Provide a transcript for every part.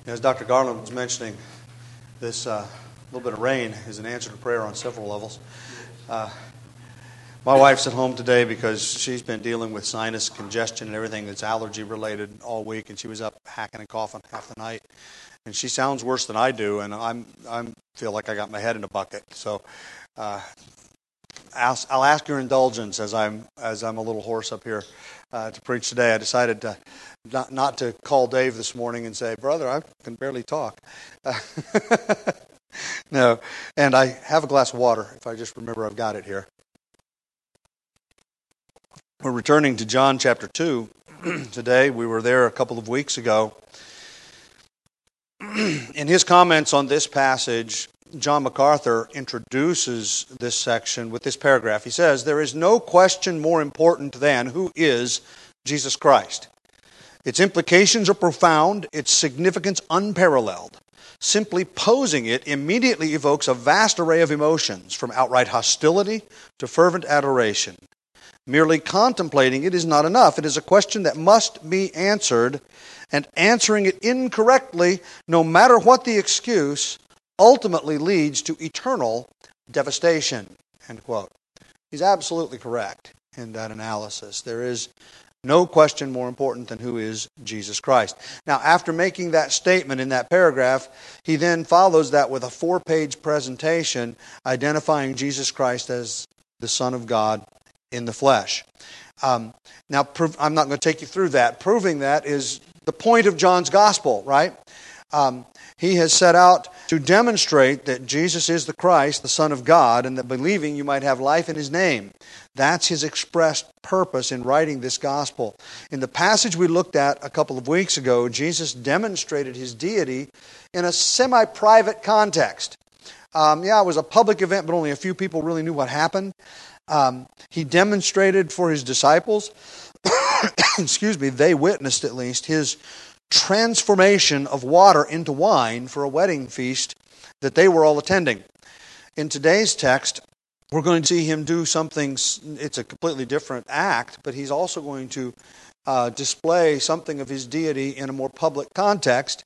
As Dr. Garland was mentioning, this little bit of rain is an answer to prayer on several levels. My wife's at home today because she's been dealing with sinus congestion and everything that's allergy related all week, and she was up hacking and coughing half the night. And she sounds worse than I do, and I feel like I got my head in a bucket. So I'll ask your indulgence as I'm a little hoarse up here to preach today. I decided to not to call Dave this morning and say, "Brother, I can barely talk." No, and I have a glass of water if I just remember I've got it here. We're returning to John chapter 2 today. We were there a couple of weeks ago. In his comments on this passage, John MacArthur introduces this section with this paragraph. He says, "There is no question more important than who is Jesus Christ. Its implications are profound, its significance unparalleled. Simply posing it immediately evokes a vast array of emotions, from outright hostility to fervent adoration. Merely contemplating it is not enough. It is a question that must be answered, and answering it incorrectly, no matter what the excuse, ultimately leads to eternal devastation." End quote. He's absolutely correct in that analysis. There is no question more important than who is Jesus Christ. Now, after making that statement in that paragraph, he then follows that with a 4-page presentation identifying Jesus Christ as the Son of God in the flesh. Now, I'm not going to take you through that. Proving that is the point of John's gospel, right? He has set out to demonstrate that Jesus is the Christ, the Son of God, and that believing you might have life in His name. That's His expressed purpose in writing this gospel. In the passage we looked at a couple of weeks ago, Jesus demonstrated His deity in a semi-private context. It was a public event, but only a few people really knew what happened. He demonstrated for His disciples, they witnessed at least His transformation of water into wine for a wedding feast that they were all attending. In today's text, we're going to see Him do something. It's a completely different act, but He's also going to display something of His deity in a more public context,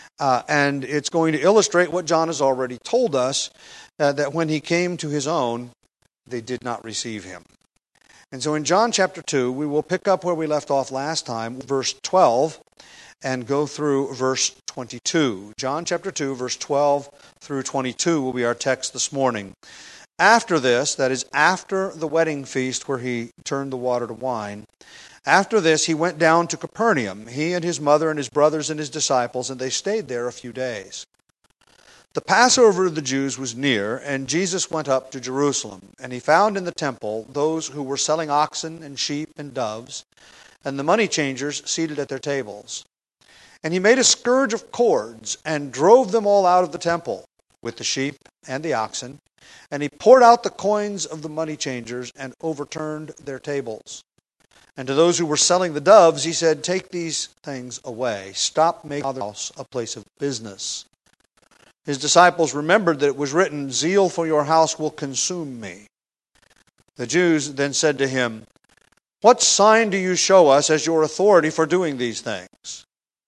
and it's going to illustrate what John has already told us, that when He came to His own, they did not receive Him. And so in John chapter 2, we will pick up where we left off last time, verse 12, and go through verse 22. John chapter 2, verse 12 through 22 will be our text this morning. After this, that is after the wedding feast where He turned the water to wine, after this He went down to Capernaum, He and His mother and His brothers and His disciples, and they stayed there a few days. The Passover of the Jews was near, and Jesus went up to Jerusalem, and He found in the temple those who were selling oxen and sheep and doves, and the money changers seated at their tables. And He made a scourge of cords, and drove them all out of the temple, with the sheep and the oxen, and He poured out the coins of the money changers, and overturned their tables. And to those who were selling the doves, He said, "Take these things away. Stop making my house a place of business." His disciples remembered that it was written, "Zeal for your house will consume me." The Jews then said to Him, "What sign do you show us as your authority for doing these things?"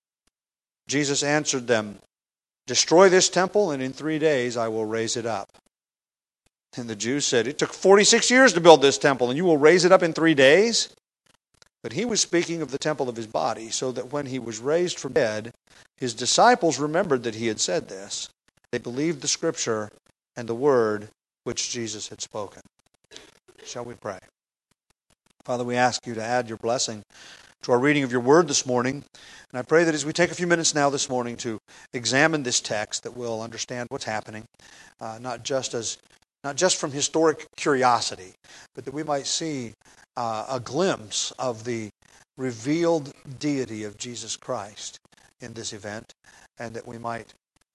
Jesus answered them, "Destroy this temple, and in 3 days I will raise it up." And the Jews said, "It took 46 years to build this temple, and you will raise it up in 3 days?" But He was speaking of the temple of His body, so that when He was raised from the dead, His disciples remembered that He had said this. They believed the Scripture and the word which Jesus had spoken. Shall we pray? Father, we ask You to add Your blessing to our reading of Your word this morning. And I pray that as we take a few minutes now this morning to examine this text, that we'll understand what's happening, not just from historic curiosity, but that we might see a glimpse of the revealed deity of Jesus Christ in this event, and that we might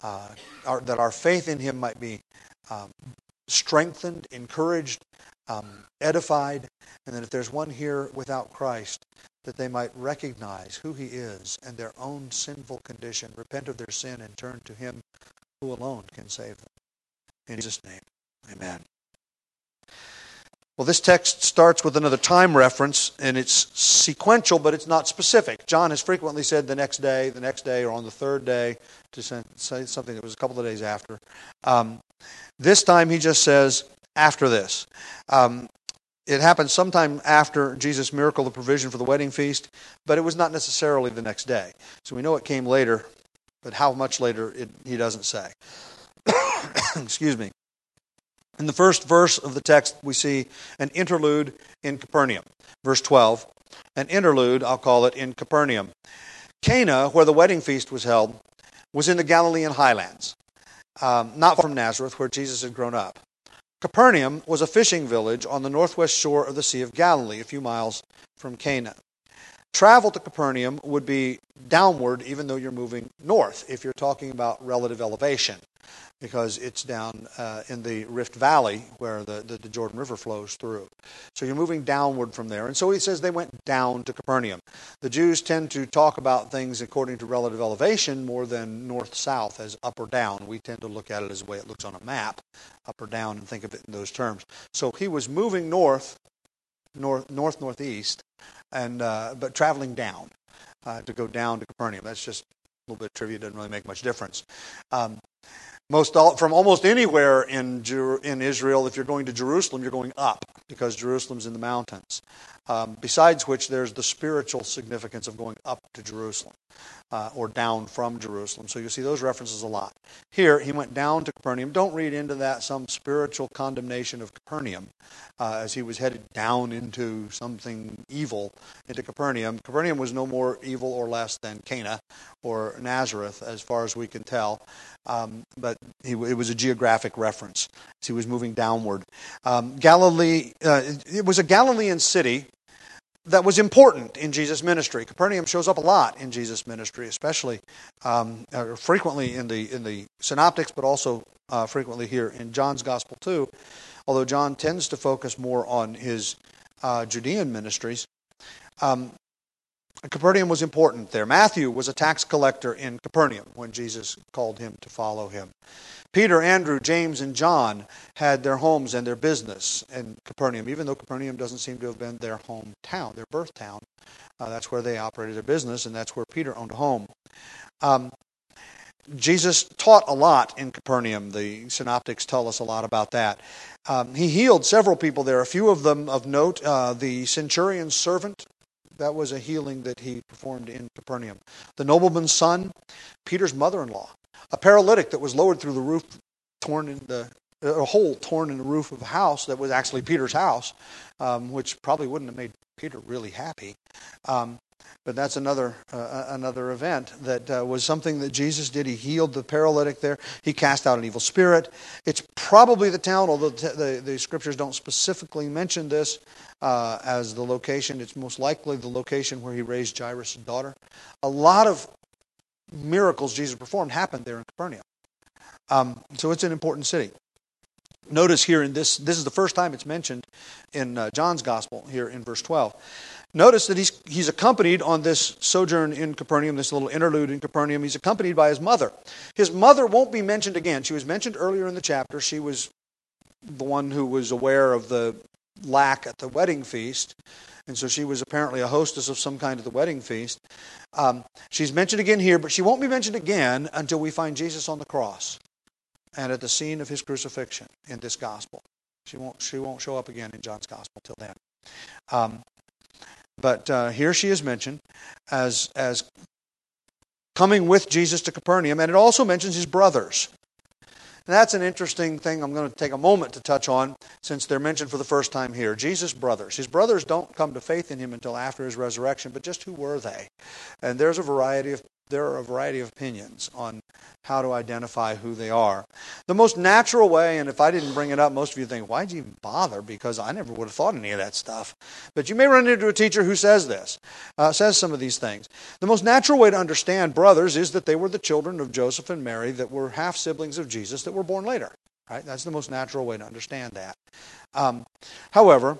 that our faith in Him might be strengthened, encouraged, edified, and that if there's one here without Christ, that they might recognize who He is and their own sinful condition, repent of their sin, and turn to Him who alone can save them. In Jesus' name, amen. Well, this text starts with another time reference, and it's sequential, but it's not specific. John has frequently said the next day, or on the third day, to say something that was a couple of days after. This time he just says, after this. It happened sometime after Jesus' miracle of provision for the wedding feast, but it was not necessarily the next day. So we know it came later, but how much later, he doesn't say. Excuse me. In the first verse of the text, we see an interlude in Capernaum. Verse 12, an interlude, I'll call it, in Capernaum. Cana, where the wedding feast was held, was in the Galilean highlands, not far from Nazareth, where Jesus had grown up. Capernaum was a fishing village on the northwest shore of the Sea of Galilee, a few miles from Cana. Travel to Capernaum would be downward, even though you're moving north, if you're talking about relative elevation, because it's down in the Rift Valley where the Jordan River flows through. So you're moving downward from there. And so he says they went down to Capernaum. The Jews tend to talk about things according to relative elevation more than north-south as up or down. We tend to look at it as the way it looks on a map, up or down, and think of it in those terms. So he was moving northeast, and but traveling down to go down to Capernaum. That's just a little bit of trivia. Doesn't really make much difference. From almost anywhere in Israel, if you're going to Jerusalem, you're going up because Jerusalem's in the mountains. Besides which, there's the spiritual significance of going up to Jerusalem or down from Jerusalem. So you see those references a lot. Here, he went down to Capernaum. Don't read into that some spiritual condemnation of Capernaum as he was headed down into something evil into Capernaum. Capernaum was no more evil or less than Cana or Nazareth, as far as we can tell. But it was a geographic reference as he was moving downward. Galilee, it was a Galilean city that was important in Jesus' ministry. Capernaum shows up a lot in Jesus' ministry, especially frequently in the Synoptics, but also frequently here in John's Gospel too, although John tends to focus more on his Judean ministries. Capernaum was important there. Matthew was a tax collector in Capernaum when Jesus called him to follow him. Peter, Andrew, James, and John had their homes and their business in Capernaum, even though Capernaum doesn't seem to have been their hometown, their birth town. That's where they operated their business, and that's where Peter owned a home. Jesus taught a lot in Capernaum. The Synoptics tell us a lot about that. He healed several people there, a few of them of note. The centurion's servant, that was a healing that he performed in Capernaum. The nobleman's son, Peter's mother-in-law. A paralytic that was lowered through the roof, a hole torn in the roof of a house that was actually Peter's house, which probably wouldn't have made Peter really happy. But that's another event that was something that Jesus did. He healed the paralytic there. He cast out an evil spirit. It's probably the town, although the scriptures don't specifically mention this as the location. It's most likely the location where he raised Jairus' daughter. A lot of miracles Jesus performed happened there in Capernaum. So it's an important city. Notice here in this is the first time it's mentioned in John's Gospel here in verse 12. Notice that he's accompanied on this sojourn in Capernaum, this little interlude in Capernaum. He's accompanied by his mother. His mother won't be mentioned again. She was mentioned earlier in the chapter. She was the one who was aware of the lack at the wedding feast. And so she was apparently a hostess of some kind at the wedding feast. She's mentioned again here, but she won't be mentioned again until we find Jesus on the cross and at the scene of his crucifixion in this gospel. She won't show up again in John's Gospel till then. But here she is mentioned as coming with Jesus to Capernaum, and it also mentions his brothers. And that's an interesting thing I'm going to take a moment to touch on since they're mentioned for the first time here. Jesus' brothers. His brothers don't come to faith in him until after his resurrection, but just who were they? And there are a variety of opinions on how to identify who they are. The most natural way, and if I didn't bring it up, most of you think, why'd you even bother? Because I never would have thought any of that stuff. But you may run into a teacher who says some of these things. The most natural way to understand brothers is that they were the children of Joseph and Mary that were half-siblings of Jesus that were born later. Right? That's the most natural way to understand that. However,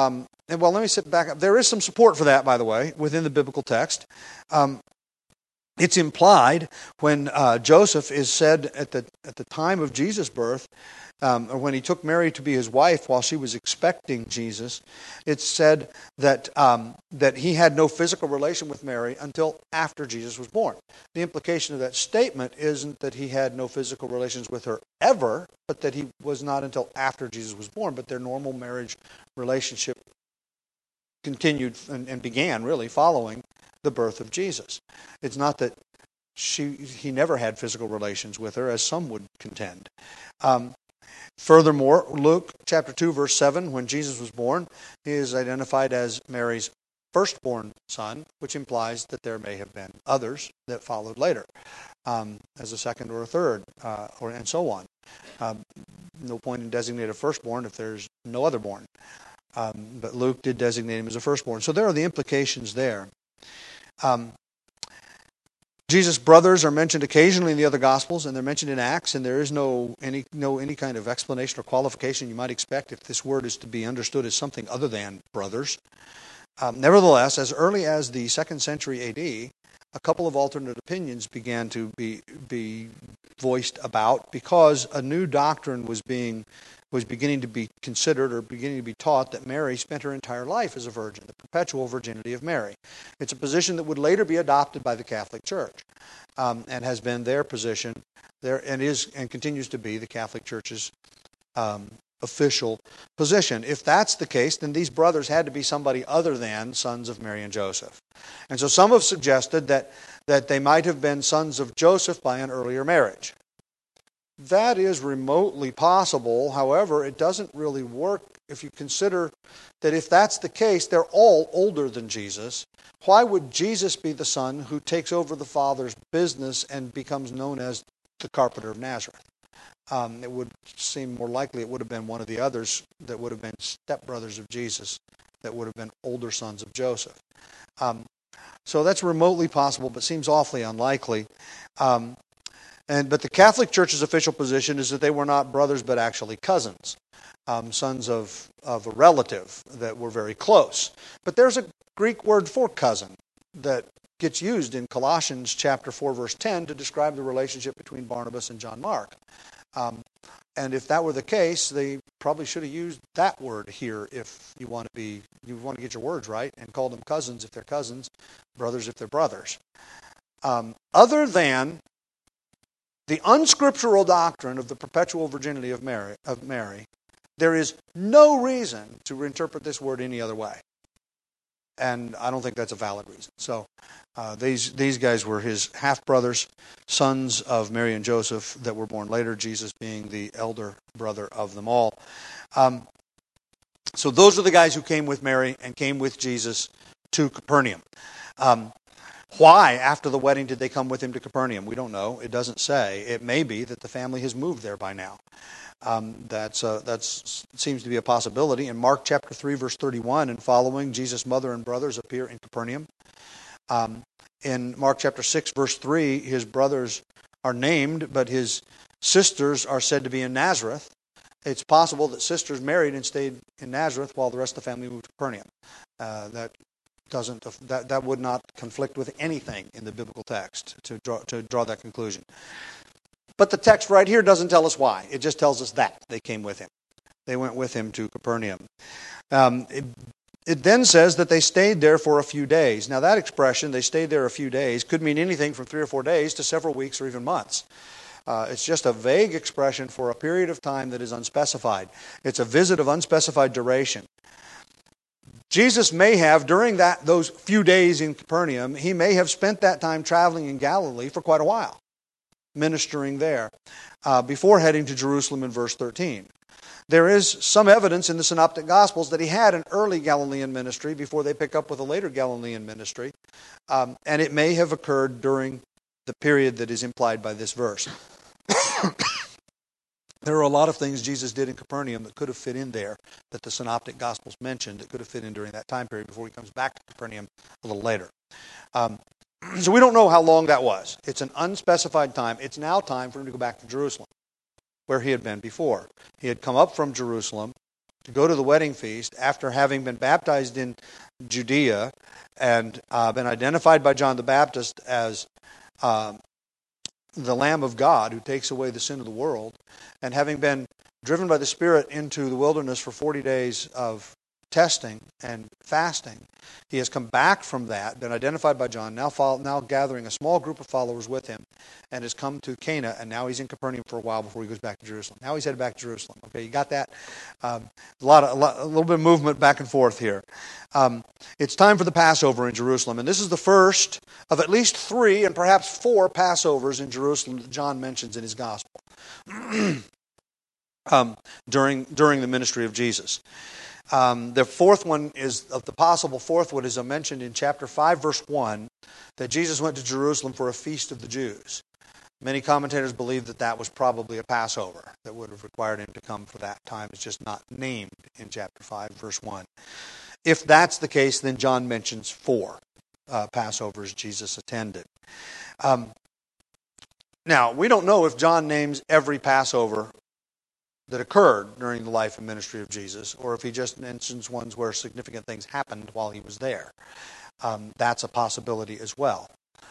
let me sit back up. There is some support for that, by the way, within the biblical text. It's implied when Joseph is said at the time of Jesus' birth, or when he took Mary to be his wife while she was expecting Jesus, it's said that that he had no physical relation with Mary until after Jesus was born. The implication of that statement isn't that he had no physical relations with her ever, but that he was not until after Jesus was born. But their normal marriage relationship continued and began really following the birth of Jesus. It's not that he never had physical relations with her, as some would contend. Furthermore, Luke chapter 2, verse 7, when Jesus was born, he is identified as Mary's firstborn son, which implies that there may have been others that followed later, as a second or a third, and so on. No point in designating a firstborn if there's no other born. But Luke did designate him as a firstborn. So there are the implications there. Jesus' brothers are mentioned occasionally in the other Gospels, and they're mentioned in Acts, and there is no any kind of explanation or qualification you might expect if this word is to be understood as something other than brothers. Nevertheless, as early as the 2nd century A.D., a couple of alternate opinions began to be voiced about because a new doctrine was beginning to be considered or beginning to be taught that Mary spent her entire life as a virgin, the perpetual virginity of Mary. It's a position that would later be adopted by the Catholic Church, and has been their position there, and continues to be the Catholic Church's official position. If that's the case, then these brothers had to be somebody other than sons of Mary and Joseph. And so some have suggested that they might have been sons of Joseph by an earlier marriage. That is remotely possible. However, it doesn't really work if you consider that if that's the case, they're all older than Jesus. Why would Jesus be the son who takes over the Father's business and becomes known as the carpenter of Nazareth? It would seem more likely it would have been one of the others that would have been stepbrothers of Jesus, that would have been older sons of Joseph. So that's remotely possible, but seems awfully unlikely. But the Catholic Church's official position is that they were not brothers, but actually cousins, sons of a relative that were very close. But there's a Greek word for cousin that gets used in Colossians chapter 4, verse 10 to describe the relationship between Barnabas and John Mark. And if that were the case, they probably should have used that word here if you want to get your words right and call them cousins if they're cousins, brothers if they're brothers. Other than the unscriptural doctrine of the perpetual virginity of Mary, there is no reason to interpret this word any other way. And I don't think that's a valid reason. So these guys were his half-brothers, sons of Mary and Joseph that were born later, Jesus being the elder brother of them all. So those are the guys who came with Mary and came with Jesus to Capernaum. Why, after the wedding, did they come with him to Capernaum? We don't know. It doesn't say. It may be that the family has moved there by now. That seems to be a possibility. In Mark chapter 3, verse 31 and following, Jesus' mother and brothers appear in Capernaum. In Mark chapter 6, verse 3, his brothers are named, but his sisters are said to be in Nazareth. It's possible that sisters married and stayed in Nazareth while the rest of the family moved to Capernaum. That would not conflict with anything in the biblical text to draw that conclusion. But the text right here doesn't tell us why. It just tells us that they came with him. They went with him to Capernaum. It then says that they stayed there for a few days. Now that expression, they stayed there a few days, could mean anything from 3 or 4 days to several weeks or even months. It's just a vague expression for a period of time that is unspecified. It's a visit of unspecified duration. Jesus may have, during those few days in Capernaum, he may have spent that time traveling in Galilee for quite a while, ministering there, before heading to Jerusalem in verse 13. There is some evidence in the Synoptic Gospels that he had an early Galilean ministry before they pick up with a later Galilean ministry, and it may have occurred during the period that is implied by this verse. There are a lot of things Jesus did in Capernaum that could have fit in there, that the Synoptic Gospels mentioned, that could have fit in during that time period before he comes back to Capernaum a little later. So we don't know how long that was. It's an unspecified time. It's now time for him to go back to Jerusalem, where he had been before. He had come up from Jerusalem to go to the wedding feast after having been baptized in Judea and been identified by John the Baptist as the Lamb of God who takes away the sin of the world, and having been driven by the Spirit into the wilderness for 40 days of testing and fasting, he has come back from that, been identified by John, now gathering a small group of followers with him, and has come to Cana, and now he's in Capernaum for a while before he goes back to Jerusalem. Now he's headed back to Jerusalem. Okay, you got that? A little bit of movement back and forth here. It's time for the Passover in Jerusalem, and this is the first of at least 3 and perhaps 4 Passovers in Jerusalem that John mentions in his gospel during the ministry of Jesus. The fourth one is, of the possible fourth one, is mentioned in chapter 5, verse 1, that Jesus went to Jerusalem for a feast of the Jews. Many commentators believe that that was probably a Passover that would have required him to come for that time. It's just not named in chapter 5, verse 1. If that's the case, then John mentions 4 Passovers Jesus attended. Now, we don't know if John names every Passover that occurred during the life and ministry of Jesus, or if he just mentions ones where significant things happened while he was there. That's a possibility as well.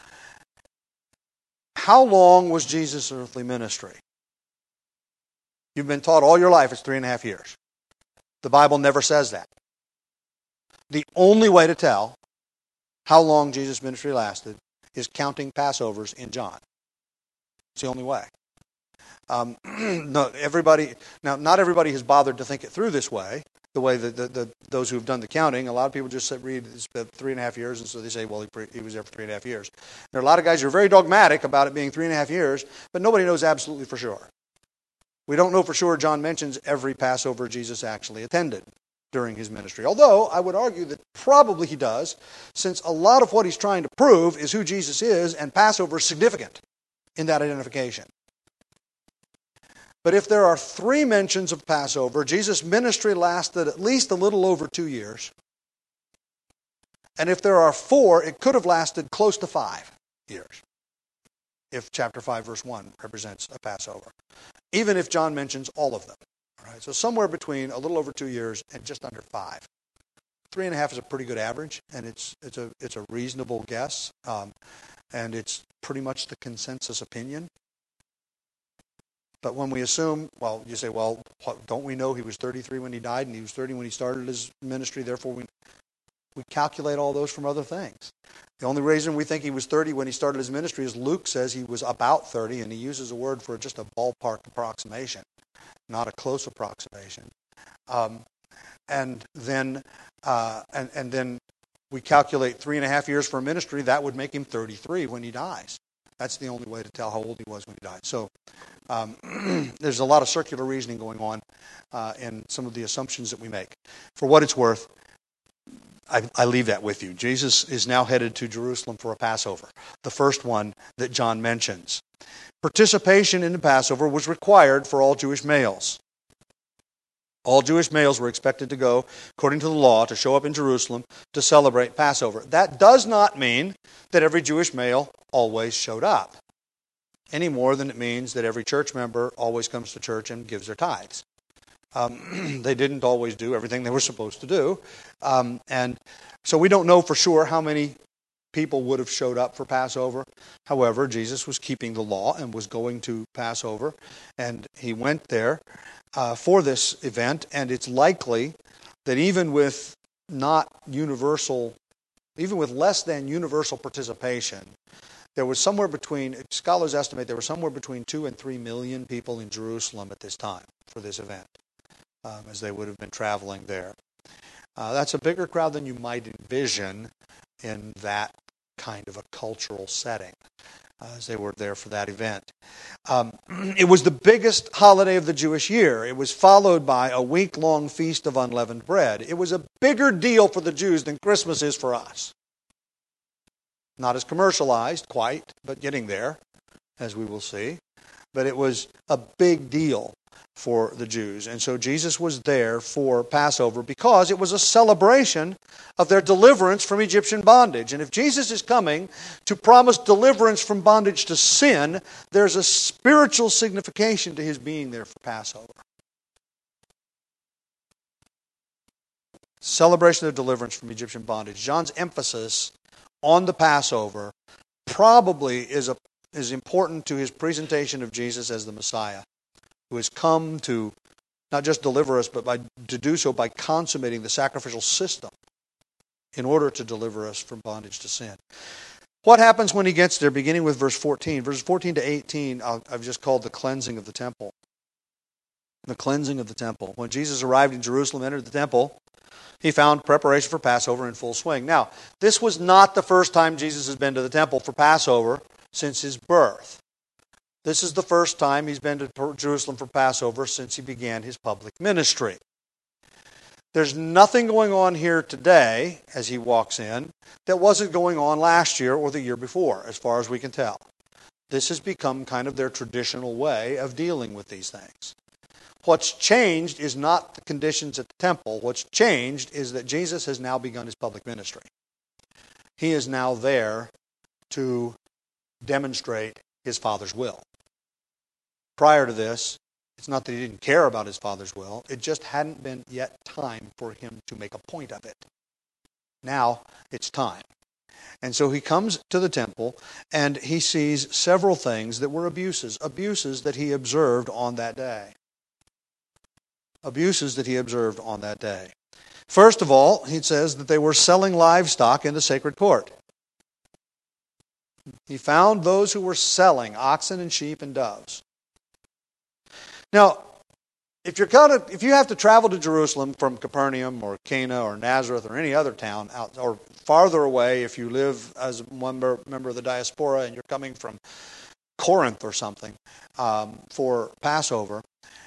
How long was Jesus' earthly ministry? You've been taught all your life it's 3.5 years. The Bible never says that. The only way to tell how long Jesus' ministry lasted is counting Passovers in John. It's the only way. Not everybody has bothered to think it through this way, the way that those who have done the counting. A lot of people just read it's 3.5 years, and so they say, well, he was there for 3.5 years. There are a lot of guys who are very dogmatic about it being 3.5 years, but nobody knows absolutely for sure. We don't know for sure John mentions every Passover Jesus actually attended during his ministry. Although, I would argue that probably he does, since a lot of what he's trying to prove is who Jesus is, and Passover is significant in that identification. But if there are 3 mentions of Passover, Jesus' ministry lasted at least a little over 2 years. And if there are 4, it could have lasted close to 5 years, if chapter 5, verse 1 represents a Passover. Even if John mentions all of them. All right, so somewhere between a little over 2 years and just under 5. 3.5 is a pretty good average, and it's a reasonable guess, and it's pretty much the consensus opinion. But when we assume, well, you say, well, don't we know he was 33 when he died and he was 30 when he started his ministry, therefore we calculate all those from other things. The only reason we think he was 30 when he started his ministry is Luke says he was about 30, and he uses a word for just a ballpark approximation, not a close approximation. And then we calculate 3.5 years for a ministry, that would make him 33 when he dies. That's the only way to tell how old he was when he died. So there's a lot of circular reasoning going on in some of the assumptions that we make. For what it's worth, I leave that with you. Jesus is now headed to Jerusalem for a Passover, the first one that John mentions. Participation in the Passover was required for all Jewish males. All Jewish males were expected to go, according to the law, to show up in Jerusalem to celebrate Passover. That does not mean that every Jewish male always showed up, any more than it means that every church member always comes to church and gives their tithes. They didn't always do everything they were supposed to do. And so we don't know for sure how many people would have showed up for Passover. However, Jesus was keeping the law and was going to Passover, and he went there for this event, and it's likely that even with less than universal participation, there was somewhere between, scholars estimate there were somewhere between 2 and 3 million people in Jerusalem at this time for this event, as they would have been traveling there. That's a bigger crowd than you might envision in that kind of a cultural setting, as they were there for that event. It was the biggest holiday of the Jewish year. It was followed by a week-long feast of unleavened bread. It was a bigger deal for the Jews than Christmas is for us. Not as commercialized, quite, but getting there, as we will see. But it was a big deal for the Jews. And so Jesus was there for Passover because it was a celebration of their deliverance from Egyptian bondage. And if Jesus is coming to promise deliverance from bondage to sin, there's a spiritual signification to his being there for Passover. Celebration of deliverance from Egyptian bondage. John's emphasis on the Passover probably is important to his presentation of Jesus as the Messiah, who has come to not just deliver us, but to do so by consummating the sacrificial system in order to deliver us from bondage to sin. What happens when he gets there, beginning with verse 14? Verses 14 to 18, I've just called the cleansing of the temple. The cleansing of the temple. When Jesus arrived in Jerusalem, entered the temple, he found preparation for Passover in full swing. Now, this was not the first time Jesus has been to the temple for Passover since his birth. This is the first time he's been to Jerusalem for Passover since he began his public ministry. There's nothing going on here today, as he walks in, that wasn't going on last year or the year before, as far as we can tell. This has become kind of their traditional way of dealing with these things. What's changed is not the conditions at the temple. What's changed is that Jesus has now begun his public ministry. He is now there to demonstrate his Father's will. Prior to this, it's not that he didn't care about his Father's will. It just hadn't been yet time for him to make a point of it. Now it's time. And so he comes to the temple and he sees several things that were abuses that he observed on that day. Abuses that he observed on that day. First of all, he says that they were selling livestock in the sacred court. He found those who were selling oxen and sheep and doves. Now, if you have to travel to Jerusalem from Capernaum or Cana or Nazareth or any other town, out, or farther away, if you live as a member of the diaspora and you're coming from Corinth or something for Passover,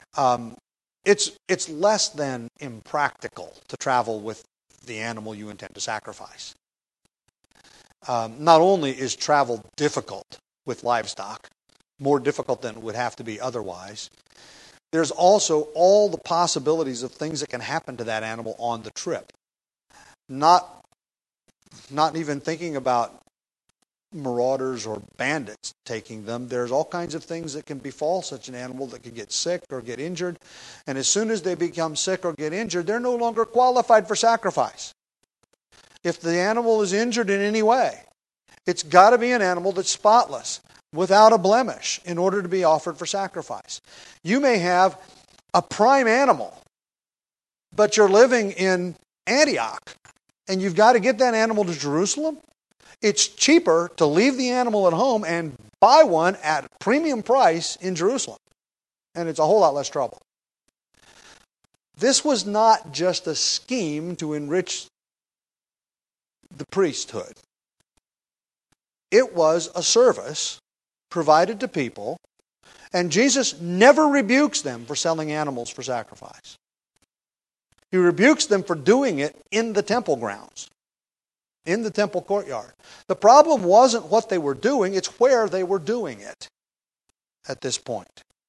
it's less than impractical to travel with the animal you intend to sacrifice. Not only is travel difficult with livestock, more difficult than it would have to be otherwise, there's also all the possibilities of things that can happen to that animal on the trip. Not even thinking about marauders or bandits taking them. There's all kinds of things that can befall such an animal that can get sick or get injured. And as soon as they become sick or get injured, they're no longer qualified for sacrifice. If the animal is injured in any way, it's got to be an animal that's spotless, without a blemish, in order to be offered for sacrifice. You may have a prime animal, but you're living in Antioch, and you've got to get that animal to Jerusalem. It's cheaper to leave the animal at home and buy one at a premium price in Jerusalem. And it's a whole lot less trouble. This was not just a scheme to enrich the priesthood. It was a service provided to people, and Jesus never rebukes them for selling animals for sacrifice. He rebukes them for doing it in the temple grounds, in the temple courtyard. The problem wasn't what they were doing, it's where they were doing it at this point.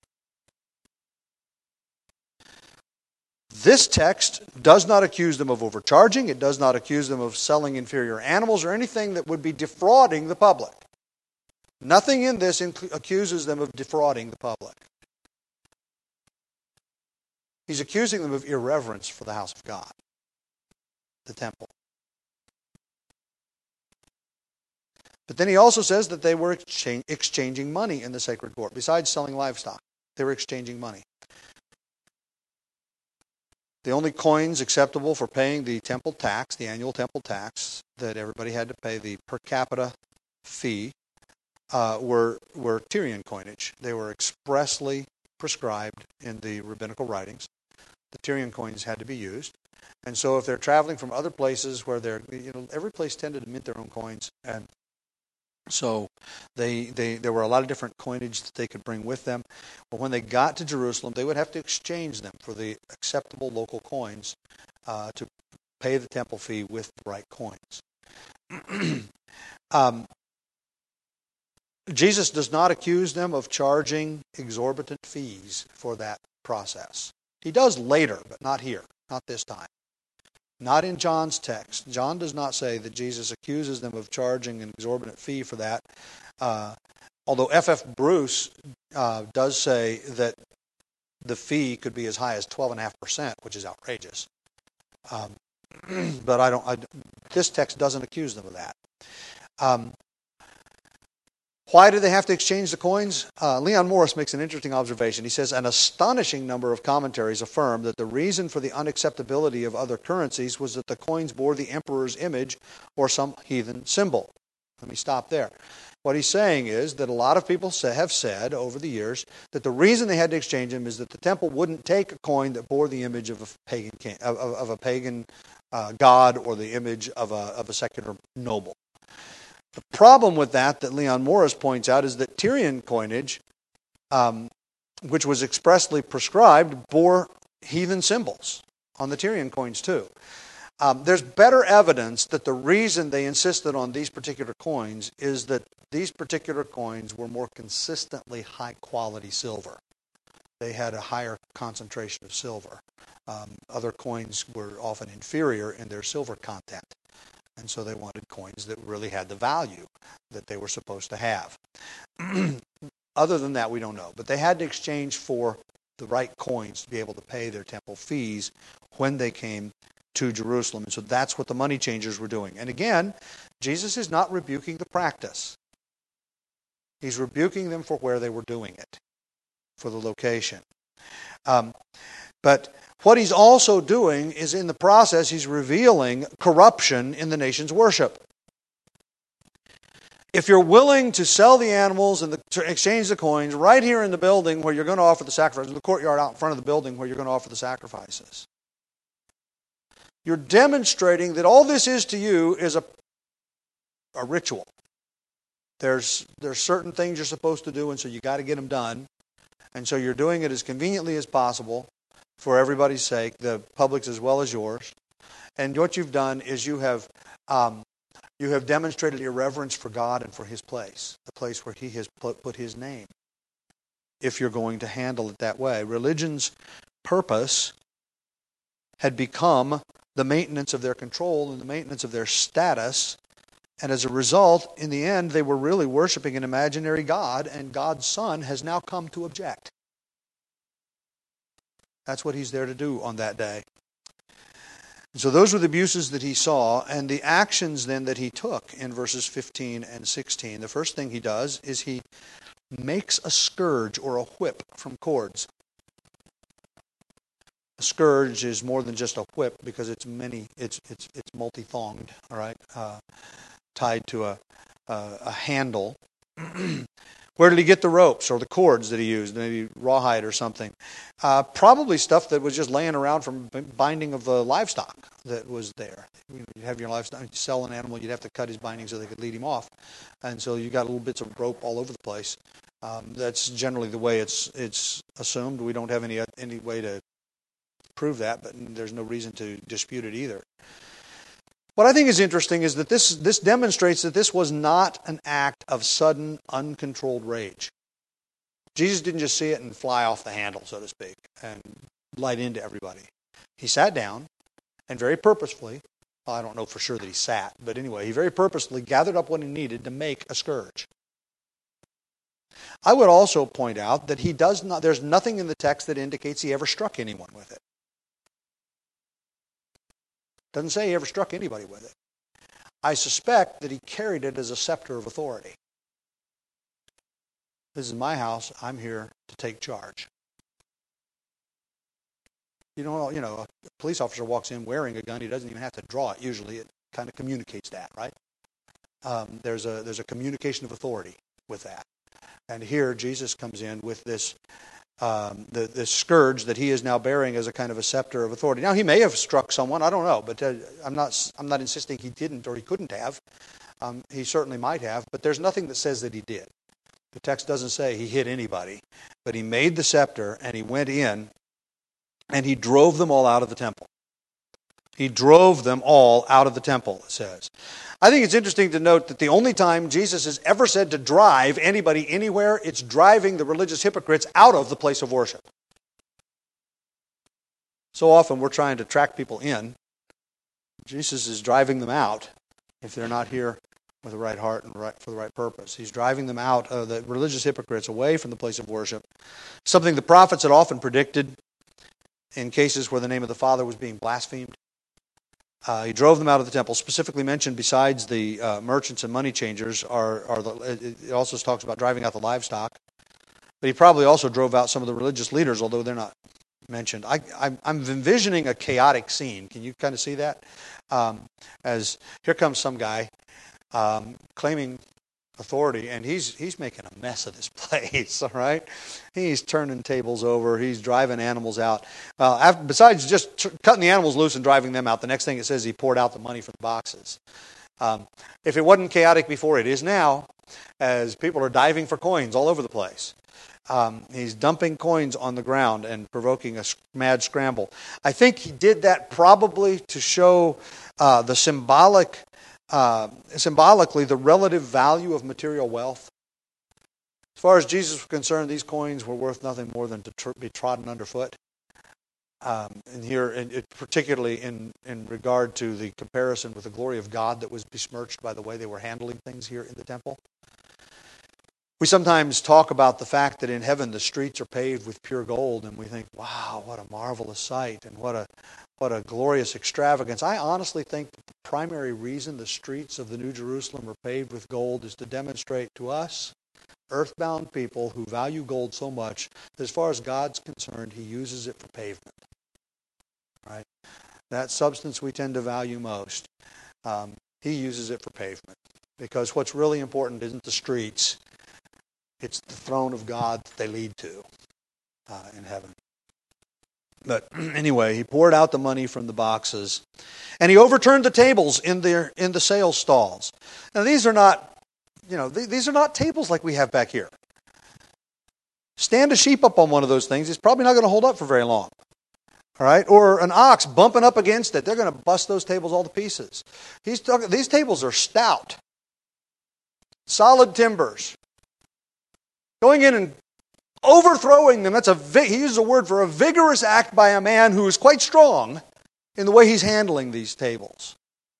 This text does not accuse them of overcharging. It does not accuse them of selling inferior animals or anything that would be defrauding the public. Nothing in this accuses them of defrauding the public. He's accusing them of irreverence for the house of God, the temple. But then he also says that they were exchanging money in the sacred court. Besides selling livestock, they were exchanging money. The only coins acceptable for paying the temple tax, the annual temple tax that everybody had to pay, the per capita fee, were Tyrian coinage. They were expressly prescribed in the rabbinical writings. The Tyrian coins had to be used. And so if they're traveling from other places where every place tended to mint their own coins, and so there were a lot of different coinage that they could bring with them. But when they got to Jerusalem, they would have to exchange them for the acceptable local coins to pay the temple fee with the right coins. Jesus does not accuse them of charging exorbitant fees for that process. He does later, but not here, not this time. Not in John's text. John does not say that Jesus accuses them of charging an exorbitant fee for that. Although F.F. Bruce does say that the fee could be as high as 12.5%, which is outrageous. But this text doesn't accuse them of that. Why do they have to exchange the coins? Leon Morris makes an interesting observation. He says, an astonishing number of commentaries affirm that the reason for the unacceptability of other currencies was that the coins bore the emperor's image or some heathen symbol. Let me stop there. What he's saying is that a lot of people have said over the years that the reason they had to exchange them is that the temple wouldn't take a coin that bore the image of a pagan god or the image of a secular noble. The problem with that Leon Morris points out is that Tyrian coinage, which was expressly prescribed, bore heathen symbols on the Tyrian coins too. There's better evidence that the reason they insisted on these particular coins is that these particular coins were more consistently high-quality silver. They had a higher concentration of silver. Other coins were often inferior in their silver content. And so they wanted coins that really had the value that they were supposed to have. Other than that, we don't know. But they had to exchange for the right coins to be able to pay their temple fees when they came to Jerusalem. And so that's what the money changers were doing. And again, Jesus is not rebuking the practice. He's rebuking them for where they were doing it, for the location. But what he's also doing is, in the process, he's revealing corruption in the nation's worship. If you're willing to sell the animals and to exchange the coins right here in the building where you're going to offer the sacrifices, the courtyard out in front of the building where you're going to offer the sacrifices, you're demonstrating that all this is to you is a ritual. There's certain things you're supposed to do, and so you got to get them done. And so you're doing it as conveniently as possible for everybody's sake, the public's as well as yours. And what you've done is you have demonstrated your reverence for God and for His place, the place where He has put His name, if you're going to handle it that way. Religion's purpose had become the maintenance of their control and the maintenance of their status. And as a result, in the end, they were really worshiping an imaginary God, and God's Son has now come to object. That's what He's there to do on that day. And so those were the abuses that He saw, and the actions then that He took in verses 15 and 16. The first thing He does is He makes a scourge or a whip from cords. A scourge is more than just a whip because it's multi-thonged, all right, tied to a handle. Where did He get the ropes or the cords that He used? Maybe rawhide or something. Probably stuff that was just laying around from binding of the livestock that was there. You have your livestock, you sell an animal, you'd have to cut his binding so they could lead him off. And so you got little bits of rope all over the place. That's generally the way it's assumed. We don't have any way to prove that, but there's no reason to dispute it either. What I think is interesting is that this demonstrates that this was not an act of sudden, uncontrolled rage. Jesus didn't just see it and fly off the handle, so to speak, and light into everybody. He sat down and very purposefully, well, I don't know for sure that he sat, but anyway, he very purposefully gathered up what he needed to make a scourge. I would also point out that there's nothing in the text that indicates he ever struck anyone with it. Doesn't say he ever struck anybody with it. I suspect that he carried it as a scepter of authority. This is my house. I'm here to take charge. You know, a police officer walks in wearing a gun. He doesn't even have to draw it. Usually, it kind of communicates that, right? There's a communication of authority with that. And here, Jesus comes in with this the scourge that he is now bearing as a kind of a scepter of authority. Now, he may have struck someone, I don't know, but I'm not insisting he didn't or he couldn't have. He certainly might have, but there's nothing that says that he did. The text doesn't say he hit anybody, but he made the scepter and he went in and he drove them all out of the temple. He drove them all out of the temple, it says. I think it's interesting to note that the only time Jesus is ever said to drive anybody anywhere, it's driving the religious hypocrites out of the place of worship. So often we're trying to track people in. Jesus is driving them out if they're not here with the right heart and for the right purpose. He's driving them out, the religious hypocrites, away from the place of worship. Something the prophets had often predicted in cases where the name of the Father was being blasphemed. He drove them out of the temple. Specifically mentioned, besides the merchants and money changers, it also talks about driving out the livestock. But he probably also drove out some of the religious leaders, although they're not mentioned. I'm envisioning a chaotic scene. Can you kind of see that? As here comes some guy claiming authority, and he's making a mess of this place. All right, he's turning tables over. He's driving animals out. Besides just cutting the animals loose and driving them out, the next thing it says he poured out the money from the boxes. If it wasn't chaotic before, it is now, as people are diving for coins all over the place. He's dumping coins on the ground and provoking a mad scramble. I think he did that probably to show symbolically the relative value of material wealth. As far as Jesus was concerned, these coins were worth nothing more than to be trodden underfoot. And here, particularly in regard to the comparison with the glory of God that was besmirched by the way they were handling things here in the temple. We sometimes talk about the fact that in heaven the streets are paved with pure gold, and we think, wow, what a marvelous sight, and what a glorious extravagance. I honestly think that the primary reason the streets of the New Jerusalem are paved with gold is to demonstrate to us, earthbound people who value gold so much, that as far as God's concerned, He uses it for pavement. Right? That substance we tend to value most, He uses it for pavement. Because what's really important isn't the streets, it's the throne of God that they lead to in heaven. But anyway, he poured out the money from the boxes, and he overturned the tables in the sales stalls. Now these are not, these are not tables like we have back here. Stand a sheep up on one of those things, it's probably not going to hold up for very long. All right, or an ox bumping up against it, they're going to bust those tables all to pieces. These tables are stout, solid timbers. Going in and overthrowing them, he uses a word for a vigorous act by a man who is quite strong in the way he's handling these tables.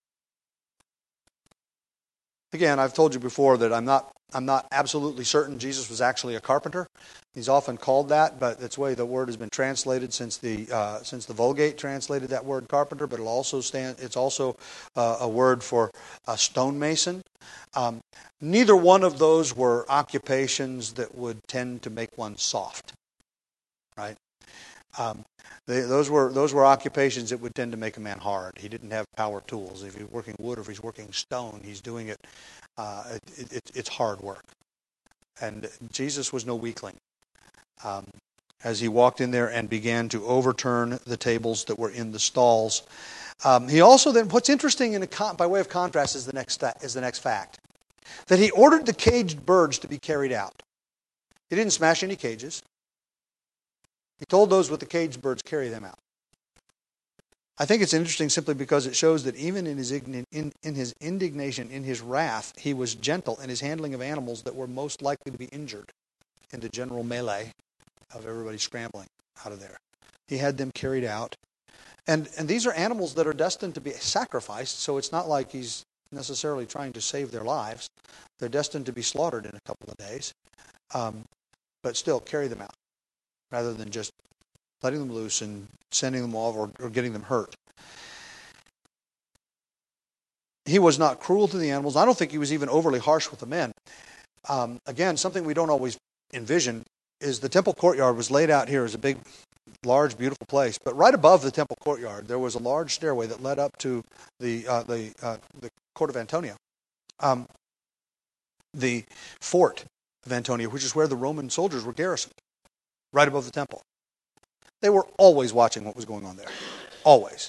Again, I've told you before that I'm not absolutely certain Jesus was actually a carpenter. He's often called that, but that's the way the word has been translated since the Vulgate translated that word carpenter. But it's also a word for a stonemason. Neither one of those were occupations that would tend to make one soft, right? Those were occupations that would tend to make a man hard. He didn't have power tools. If he's working wood or if he's working stone, he's doing it. It's hard work. And Jesus was no weakling. As he walked in there and began to overturn the tables that were in the stalls. He also then, what's interesting by way of contrast is the next fact. That he ordered the caged birds to be carried out. He didn't smash any cages. He told those with the caged birds, carry them out. I think it's interesting simply because it shows that even in his indignation, in his wrath, he was gentle in his handling of animals that were most likely to be injured in the general melee of everybody scrambling out of there. He had them carried out. And these are animals that are destined to be sacrificed, so it's not like he's necessarily trying to save their lives. They're destined to be slaughtered in a couple of days. But still, carry them out, rather than just letting them loose and sending them off or getting them hurt. He was not cruel to the animals. I don't think he was even overly harsh with the men. Again, something we don't always envision is the temple courtyard was laid out here as a big, large, beautiful place. But right above the temple courtyard, there was a large stairway that led up to the court of Antonia, the fort of Antonia, which is where the Roman soldiers were garrisoned, right above the temple. They were always watching what was going on there, always.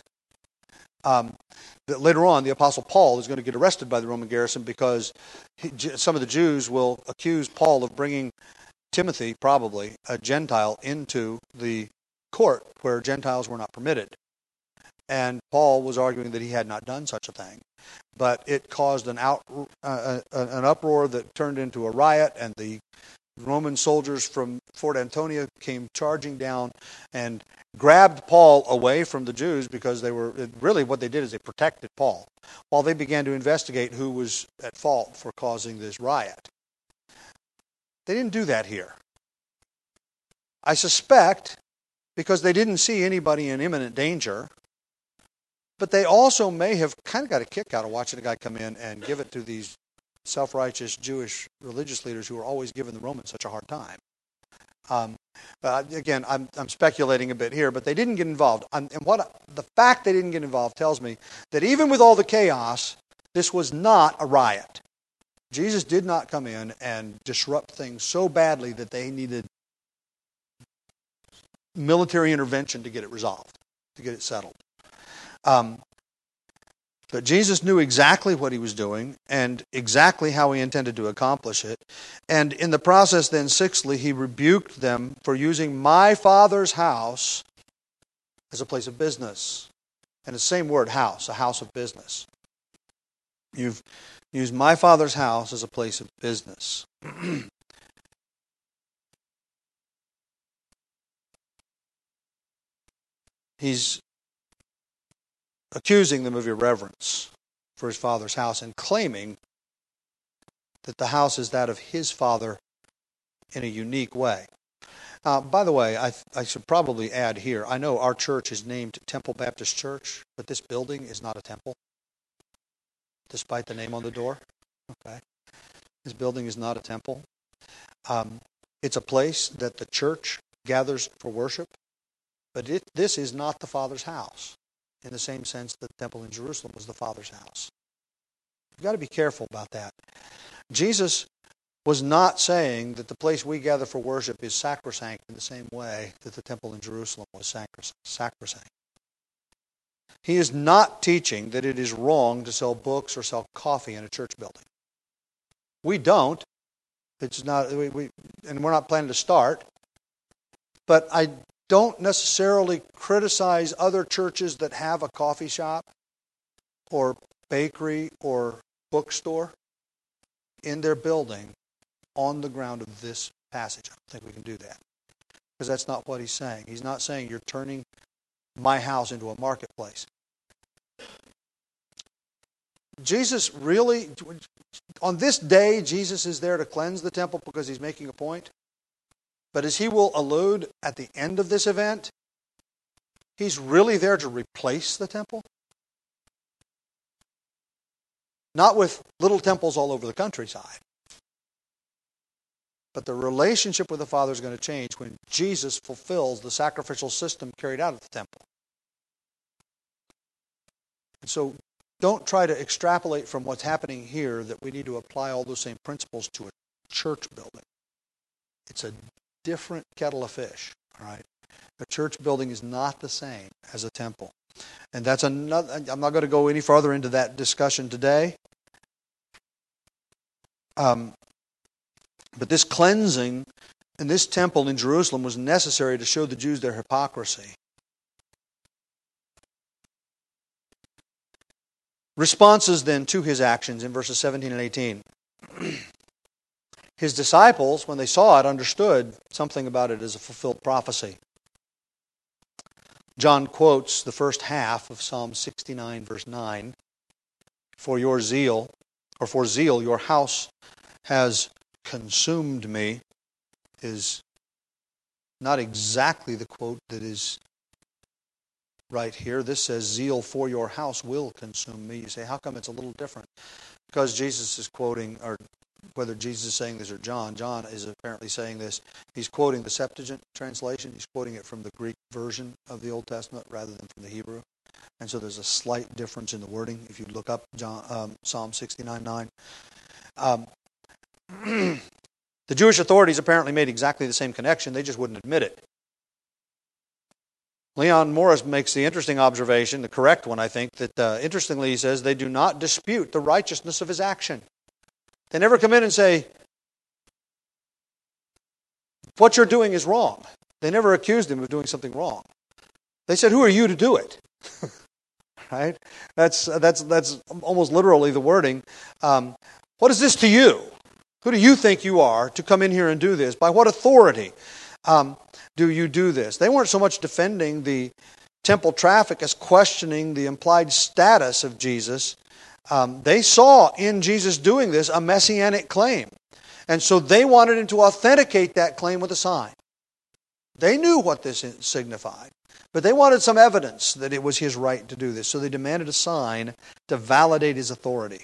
Later on, the Apostle Paul is going to get arrested by the Roman garrison because some of the Jews will accuse Paul of bringing Timothy, probably a Gentile, into the court where Gentiles were not permitted. And Paul was arguing that he had not done such a thing. But it caused an uproar that turned into a riot, and the Roman soldiers from Fort Antonia came charging down and grabbed Paul away from the Jews because really what they did is they protected Paul while they began to investigate who was at fault for causing this riot. They didn't do that here. I suspect because they didn't see anybody in imminent danger But they also may have kind of got a kick out of watching a guy come in and give it to these self-righteous Jewish religious leaders who are always giving the Romans such a hard time. Again, I'm speculating a bit here, but they didn't get involved. And the fact they didn't get involved tells me that even with all the chaos, this was not a riot. Jesus did not come in and disrupt things so badly that they needed military intervention to get it resolved, to get it settled. But Jesus knew exactly what he was doing and exactly how he intended to accomplish it. And in the process then, sixthly, he rebuked them for using my Father's house as a place of business. And the same word, house, a house of business. You've used my Father's house as a place of business. He's accusing them of irreverence for his Father's house and claiming that the house is that of his Father in a unique way. By the way, I should probably add here, I know our church is named Temple Baptist Church, but this building is not a temple, despite the name on the door. Okay, this building is not a temple. It's a place that the church gathers for worship, but this is not the Father's house, in the same sense that the temple in Jerusalem was the Father's house. You've got to be careful about that. Jesus was not saying that the place we gather for worship is sacrosanct in the same way that the temple in Jerusalem was sacrosanct. He is not teaching that it is wrong to sell books or sell coffee in a church building. We don't. It's not, and we're not planning to start. But I don't necessarily criticize other churches that have a coffee shop or bakery or bookstore in their building on the ground of this passage. I don't think we can do that, because that's not what he's saying. He's not saying you're turning my house into a marketplace. Jesus really, on this day, Jesus is there to cleanse the temple because he's making a point. But as he will allude at the end of this event, he's really there to replace the temple. Not with little temples all over the countryside. But the relationship with the Father is going to change when Jesus fulfills the sacrificial system carried out at the temple. And so don't try to extrapolate from what's happening here that we need to apply all those same principles to a church building. It's a different kettle of fish, all right? A church building is not the same as a temple. And that's another, I'm not going to go any further into that discussion today. But this cleansing in this temple in Jerusalem was necessary to show the Jews their hypocrisy. Responses then to his actions in verses 17 and 18. His disciples, when they saw it, understood something about it as a fulfilled prophecy. John quotes the first half of Psalm 69, verse 9. For zeal, your house has consumed me, is not exactly the quote that is right here. This says, zeal for your house will consume me. You say, how come it's a little different? Because Jesus is quoting, or whether Jesus is saying this or John is apparently saying this. He's quoting the Septuagint translation. He's quoting it from the Greek version of the Old Testament rather than from the Hebrew. And so there's a slight difference in the wording if you look up Psalm 69:9. The Jewish authorities apparently made exactly the same connection. They just wouldn't admit it. Leon Morris makes the interesting observation, the correct one, I think, that interestingly he says, they do not dispute the righteousness of his action. They never come in and say, what you're doing is wrong. They never accused him of doing something wrong. They said, who are you to do it? Right? That's almost literally the wording. What is this to you? Who do you think you are to come in here and do this? By what authority do you do this? They weren't so much defending the temple traffic as questioning the implied status of Jesus. They saw in Jesus doing this a messianic claim. And so they wanted him to authenticate that claim with a sign. They knew what this signified. But they wanted some evidence that it was his right to do this, so they demanded a sign to validate his authority.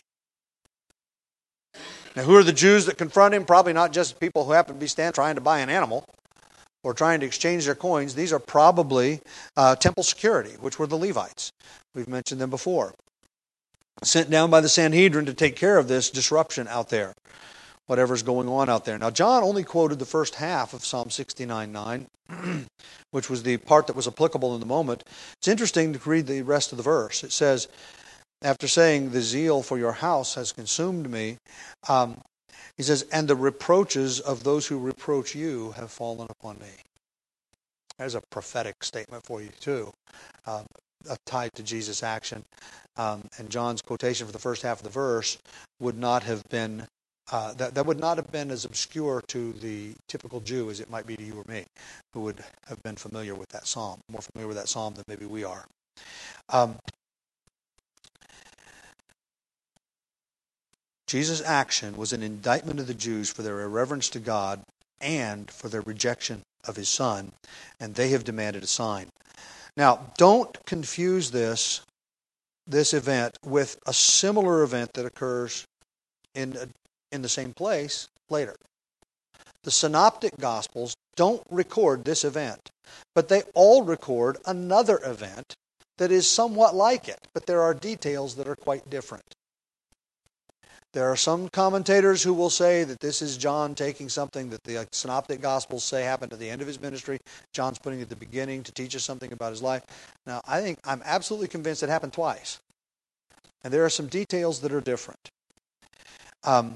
Now, who are the Jews that confront him? Probably not just people who happen to be standing trying to buy an animal or trying to exchange their coins. These are probably temple security, which were the Levites. We've mentioned them before. Sent down by the Sanhedrin to take care of this disruption out there, whatever's going on out there. Now, John only quoted the first half of Psalm 69:9, which was the part that was applicable in the moment. It's interesting to read the rest of the verse. It says, after saying, the zeal for your house has consumed me, he says, and the reproaches of those who reproach you have fallen upon me. There's a prophetic statement for you, too, tied to Jesus' action. And John's quotation for the first half of the verse would not have been, that would not have been as obscure to the typical Jew as it might be to you or me, who would have been familiar with that psalm, more familiar with that psalm than maybe we are. Jesus' action was an indictment of the Jews for their irreverence to God and for their rejection of his Son, and they have demanded a sign. Now, don't confuse this event with a similar event that occurs in the same place later. The Synoptic Gospels don't record this event, but they all record another event that is somewhat like it, but there are details that are quite different. There are some commentators who will say that this is John taking something that the Synoptic Gospels say happened at the end of his ministry. John's putting it at the beginning to teach us something about his life. Now, I'm absolutely convinced it happened twice. And there are some details that are different. The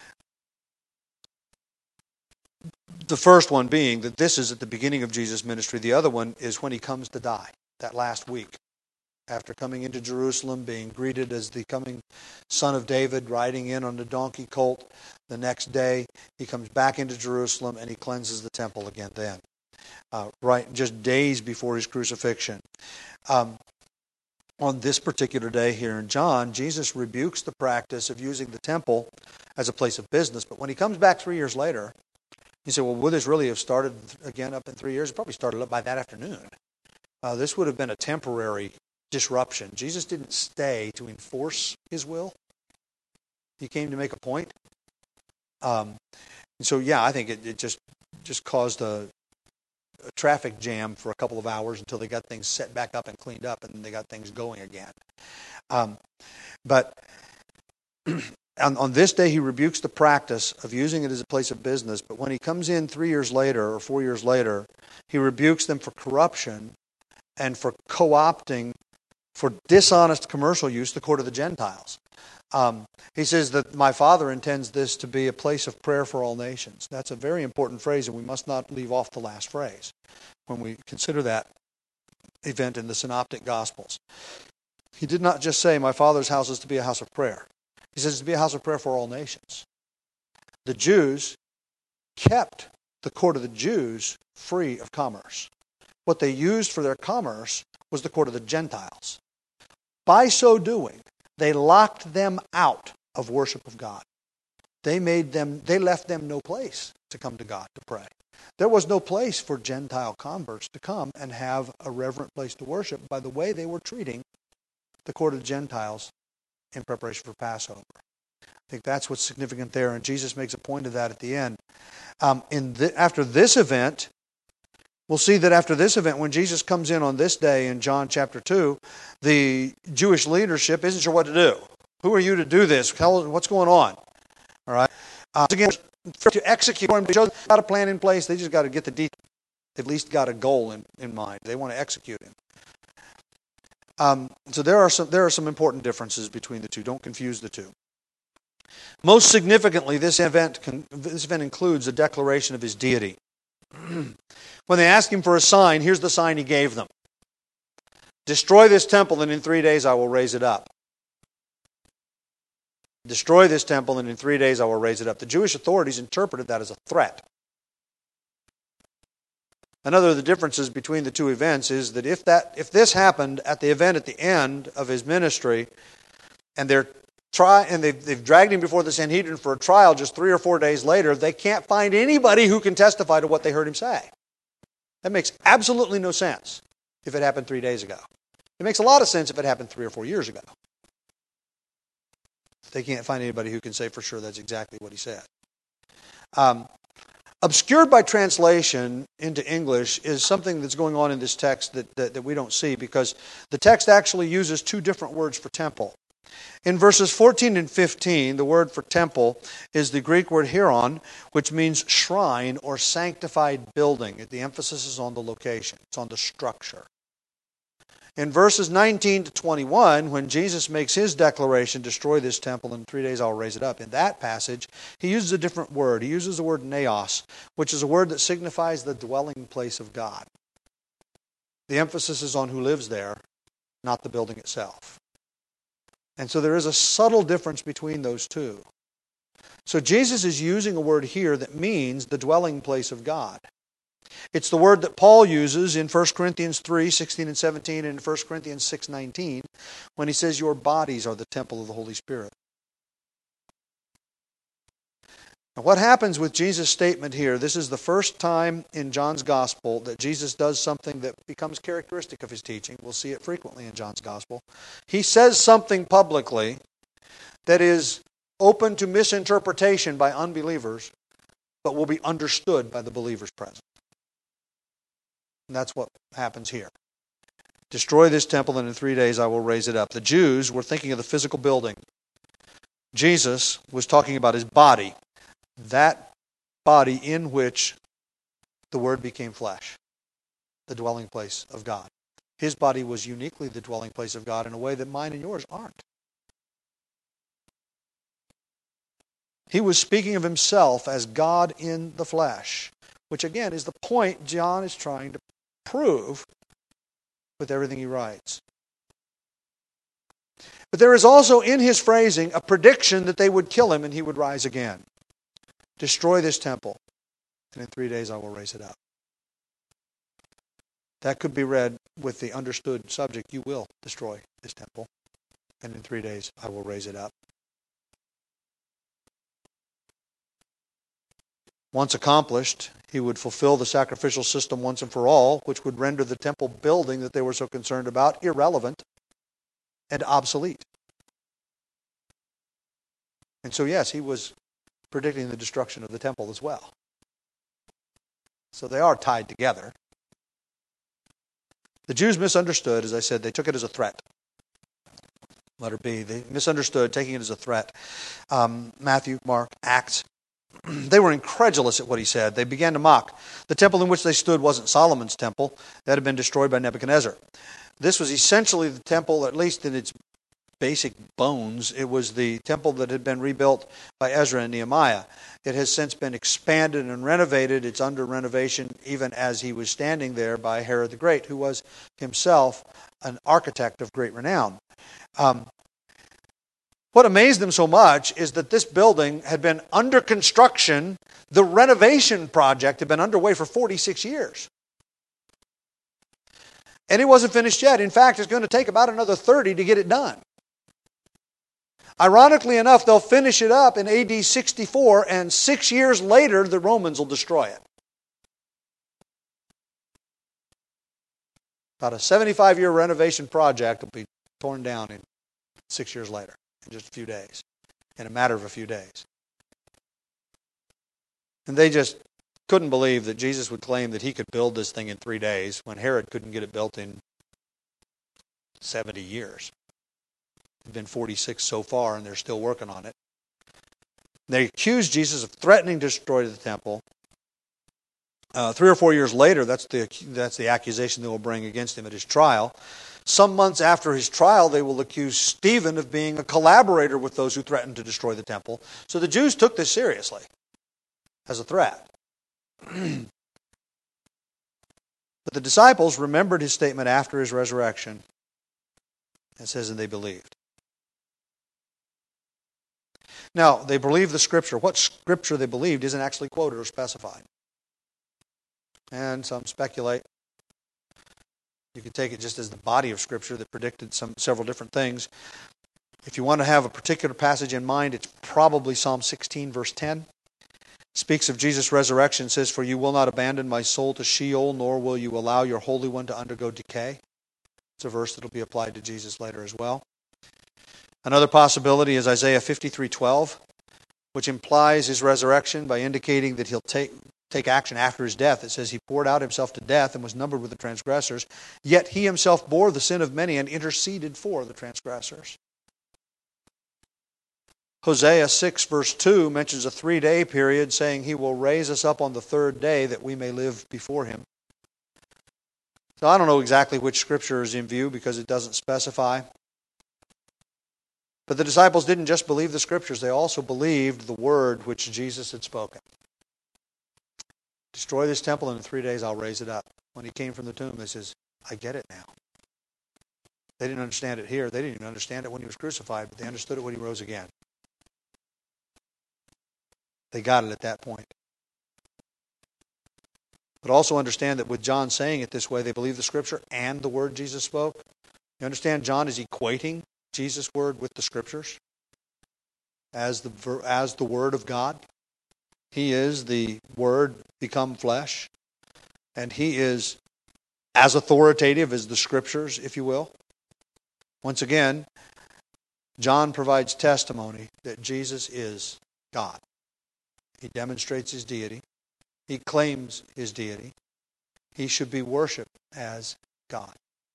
first one being that this is at the beginning of Jesus' ministry. The other one is when he comes to die, that last week. After coming into Jerusalem, being greeted as the coming Son of David, riding in on the donkey colt. The next day, he comes back into Jerusalem and he cleanses the temple again then. Right, just days before his crucifixion. On this particular day here in John, Jesus rebukes the practice of using the temple as a place of business. But when he comes back 3 years later, you say, well, would this really have started again up in 3 years? It probably started up by that afternoon. This would have been a temporary disruption. Jesus didn't stay to enforce his will. He came to make a point. And so, yeah, I think it just caused a traffic jam for a couple of hours until they got things set back up and cleaned up, and then they got things going again. But on this day, he rebukes the practice of using it as a place of business. But when he comes in 3 years later or 4 years later, he rebukes them for corruption and for co-opting, for dishonest commercial use, the court of the Gentiles. He says that my Father intends this to be a place of prayer for all nations. That's a very important phrase, and we must not leave off the last phrase when we consider that event in the Synoptic Gospels. He did not just say, my Father's house is to be a house of prayer. He says it's to be a house of prayer for all nations. The Jews kept the court of the Jews free of commerce. What they used for their commerce was the court of the Gentiles. By so doing, they locked them out of worship of God. They left them no place to come to God to pray. There was no place for Gentile converts to come and have a reverent place to worship by the way they were treating the court of the Gentiles in preparation for Passover. I think that's what's significant there, and Jesus makes a point of that at the end. After this event, we'll see that after this event, when Jesus comes in on this day in John chapter 2, the Jewish leadership isn't sure what to do. Who are you to do this? What's going on? All right. Again, to execute, they've got a plan in place. They just got to get the details. They've at least got a goal in mind. They want to execute him. So there are some important differences between the two. Don't confuse the two. Most significantly, this event includes a declaration of his deity. When they asked him for a sign, here's the sign he gave them. Destroy this temple, and in 3 days I will raise it up. Destroy this temple, and in 3 days I will raise it up. The Jewish authorities interpreted that as a threat. Another of the differences between the two events is that if this happened at the event at the end of his ministry, and they've dragged him before the Sanhedrin for a trial just 3 or 4 days later, they can't find anybody who can testify to what they heard him say. That makes absolutely no sense if it happened 3 days ago. It makes a lot of sense if it happened 3 or 4 years ago. They can't find anybody who can say for sure that's exactly what he said. Obscured by translation into English is something that's going on in this text that we don't see, because the text actually uses two different words for temple. In verses 14 and 15, the word for temple is the Greek word hieron, which means shrine or sanctified building. The emphasis is on the location. It's on the structure. In verses 19 to 21, when Jesus makes his declaration, destroy this temple, in 3 days I'll raise it up, in that passage, he uses a different word. He uses the word naos, which is a word that signifies the dwelling place of God. The emphasis is on who lives there, not the building itself. And so there is a subtle difference between those two. So Jesus is using a word here that means the dwelling place of God. It's the word that Paul uses in 1 Corinthians 3, 16 and 17, and in 1 Corinthians 6, 19, when he says your bodies are the temple of the Holy Spirit. Now, what happens with Jesus' statement here, this is the first time in John's Gospel that Jesus does something that becomes characteristic of his teaching. We'll see it frequently in John's Gospel. He says something publicly that is open to misinterpretation by unbelievers, but will be understood by the believers present. And that's what happens here. Destroy this temple, and in 3 days I will raise it up. The Jews were thinking of the physical building. Jesus was talking about his body, that body in which the Word became flesh, the dwelling place of God. His body was uniquely the dwelling place of God in a way that mine and yours aren't. He was speaking of himself as God in the flesh, which again is the point John is trying to prove with everything he writes. But there is also in his phrasing a prediction that they would kill him and he would rise again. Destroy this temple, and in 3 days I will raise it up. That could be read with the understood subject, you will destroy this temple, and in 3 days I will raise it up. Once accomplished, he would fulfill the sacrificial system once and for all, which would render the temple building that they were so concerned about irrelevant and obsolete. And so, yes, he was predicting the destruction of the temple as well. So they are tied together. The Jews misunderstood, as I said, they took it as a threat. Letter B, they misunderstood, taking it as a threat. Matthew, Mark, Acts. They were incredulous at what he said. They began to mock. The temple in which they stood wasn't Solomon's temple. That had been destroyed by Nebuchadnezzar. This was essentially the temple, at least in its basic bones. It was the temple that had been rebuilt by Ezra and Nehemiah. It has since been expanded and renovated. It's under renovation even as he was standing there by Herod the Great, who was himself an architect of great renown. What amazed them so much is that this building had been under construction. The renovation project had been underway for 46 years. And it wasn't finished yet. In fact, it's going to take about another 30 to get it done. Ironically enough, they'll finish it up in AD 64, and 6 years later, the Romans will destroy it. About a 75-year renovation project will be torn down in 6 years later, in just a few days, in a matter of a few days. And they just couldn't believe that Jesus would claim that he could build this thing in 3 days when Herod couldn't get it built in 70 years. It's been 46 so far, and they're still working on it. They accused Jesus of threatening to destroy the temple. 3 or 4 years later, that's the accusation they will bring against him at his trial. Some months after his trial, they will accuse Stephen of being a collaborator with those who threatened to destroy the temple. So the Jews took this seriously as a threat. But the disciples remembered his statement after his resurrection. It says, and they believed. Now, they believed the Scripture. What Scripture they believed isn't actually quoted or specified. And some speculate. You can take it just as the body of Scripture that predicted several different things. If you want to have a particular passage in mind, it's probably Psalm 16, verse 10. Speaks of Jesus' resurrection, says, "For you will not abandon my soul to Sheol, nor will you allow your Holy One to undergo decay." It's a verse that will be applied to Jesus later as well. Another possibility is Isaiah 53:12, which implies his resurrection by indicating that he'll take action after his death. It says, "He poured out himself to death and was numbered with the transgressors, yet he himself bore the sin of many and interceded for the transgressors." Hosea 6 verse 2 mentions a 3-day period, saying he will raise us up on the third day that we may live before him. So I don't know exactly which scripture is in view because it doesn't specify. But the disciples didn't just believe the scriptures, they also believed the word which Jesus had spoken. Destroy this temple and in 3 days I'll raise it up. When he came from the tomb, they says, I get it now. They didn't understand it here. They didn't even understand it when he was crucified, but they understood it when he rose again. They got it at that point. But also understand that with John saying it this way, they believe the scripture and the word Jesus spoke. You understand John is equating Jesus' word with the scriptures as the word of God. He is the word become flesh. And he is as authoritative as the scriptures, if you will. Once again, John provides testimony that Jesus is God. He demonstrates his deity. He claims his deity. He should be worshipped as God.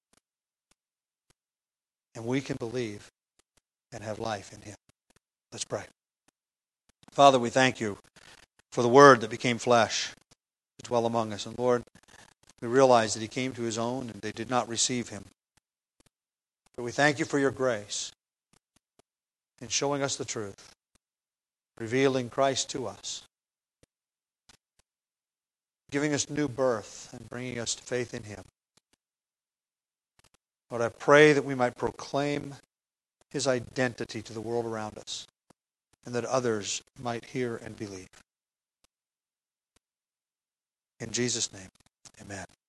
And we can believe and have life in him. Let's pray. Father, we thank you for the word that became flesh to dwell among us. And Lord, we realize that he came to his own and they did not receive him. But we thank you for your grace in showing us the truth, revealing Christ to us, giving us new birth and bringing us to faith in him. Lord, I pray that we might proclaim his identity to the world around us and that others might hear and believe. In Jesus' name, amen.